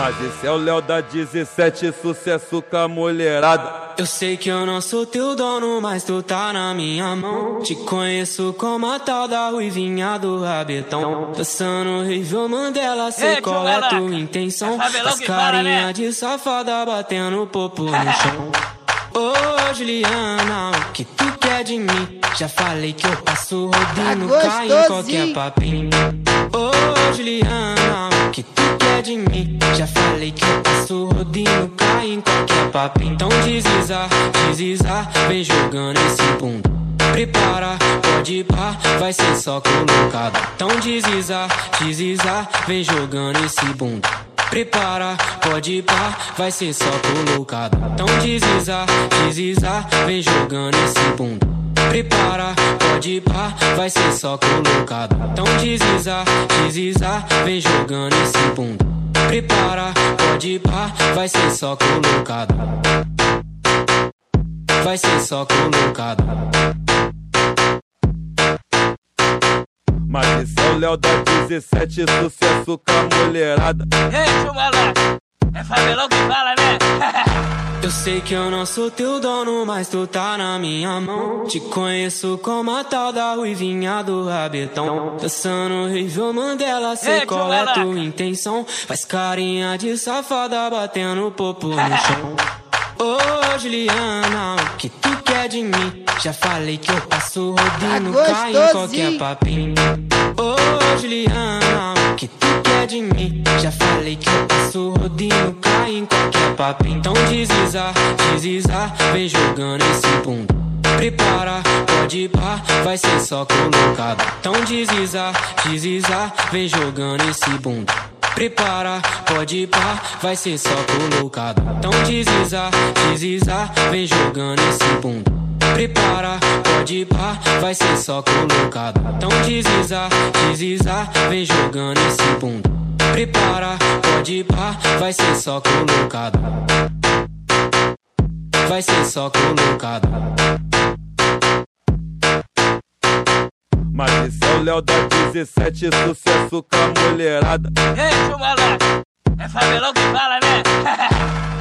Mas esse é o Léo da 17, sucesso com a mulherada. Eu sei que eu não sou teu dono, mas tu tá na minha mão. Te conheço como a tal da ruivinha do rabetão. Dançando horrível Mandela, sei qual é a tua intenção. Faz carinha de safada, batendo popo no chão. Ô Juliana, o que tu quer de mim? Já falei que eu passo rodinho, cai em qualquer papinho. Ô Juliana, o que tu quer de mim? Já falei que eu passo rodinho, cai em qualquer papinho. Então deslizar, vem jogando esse bunda. Prepara, pode ir pá, vai ser só colocado. Então deslizar, vem jogando esse bunda. Prepara, pode ir pá, vai ser só colocado. Então deslizar, vem jogando esse bunda. Prepara, pode ir pá, vai ser só colocado. Então deslizar, vem jogando esse bunda. Prepara, pode ir pá, vai ser só colocado. Vai ser só colocado. Mas esse é o Léo da 17, sucesso com a mulherada. Ei, chumalá, é Fabelão que fala, né? Eu sei que eu não sou teu dono, mas tu tá na minha mão. Te conheço como a tal da ruivinha do rabetão. Dançando horrível Mandela, sei qual é a tua intenção. Faz carinha de safada, batendo popo no chão. Ô Juliana, o que tu quer de mim? Já falei que eu passo rodinho, cai em qualquer papinho. Ô Juliana, o que tu quer de mim? Já falei que eu passo rodinho, cai em qualquer papinho. Então deslizar, vem jogando esse bunda. Prepara, pode ir pá, vai ser só colocado. Então deslizar, vem jogando esse bunda. Prepara, pode ir pá, vai ser só colocado. Então deslizar, vem jogando esse bunda. Prepara, pode ir pá, vai ser só colocado. Então deslizar, vem jogando esse bunda. Prepara, pode ir pá, vai ser só colocado. Vai ser só colocado. Mas esse é o Léo da 17, sucesso com a mulherada. Ei, chumalá, é Fabelão que fala, né?